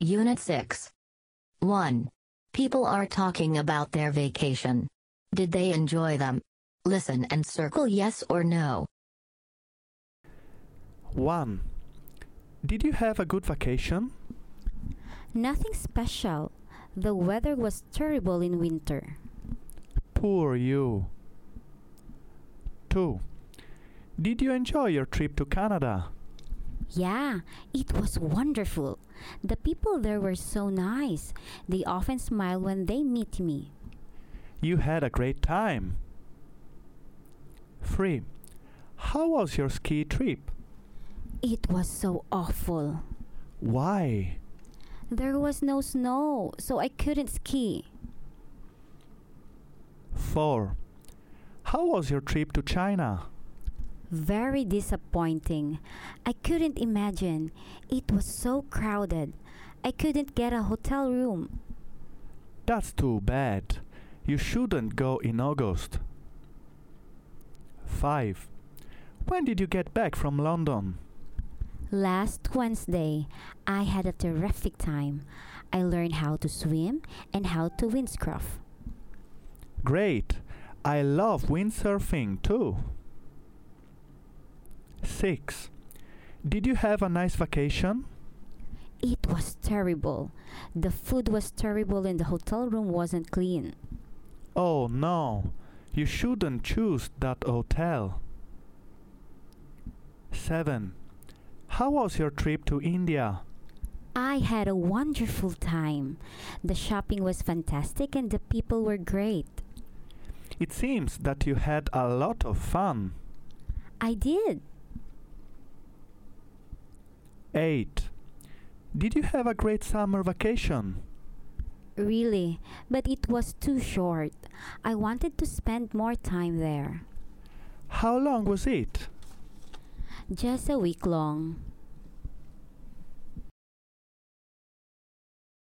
Unit 6. 1. People are talking about their vacation. Did they enjoy them? Listen and circle yes or no. 1. Did you have a good vacation? Nothing special. The weather was terrible in winter. Poor you. 2. Did you enjoy your trip to Canada? Yeah, it was wonderful. The people there were so nice. They often smile when they meet me. You had a great time. 3. How was your ski trip? It was so awful. Why? There was no snow, so I couldn't ski. 4. How was your trip to China? Very disappointing. I couldn't imagine. It was so crowded. I couldn't get a hotel room. That's too bad. You shouldn't go in August. 5. When did you get back from London? Last Wednesday, I had a terrific time. I learned how to swim and how to windsurf. Great. I love windsurfing too. 6. Did you have a nice vacation? It was terrible. The food was terrible and the hotel room wasn't clean. Oh no, you shouldn't choose that hotel. 7. How was your trip to India? I had a wonderful time. The shopping was fantastic and the people were great. It seems that you had a lot of fun. I did. 8. Did you have a great summer vacation? Really, but it was too short. I wanted to spend more time there. How long was it? Just a week long.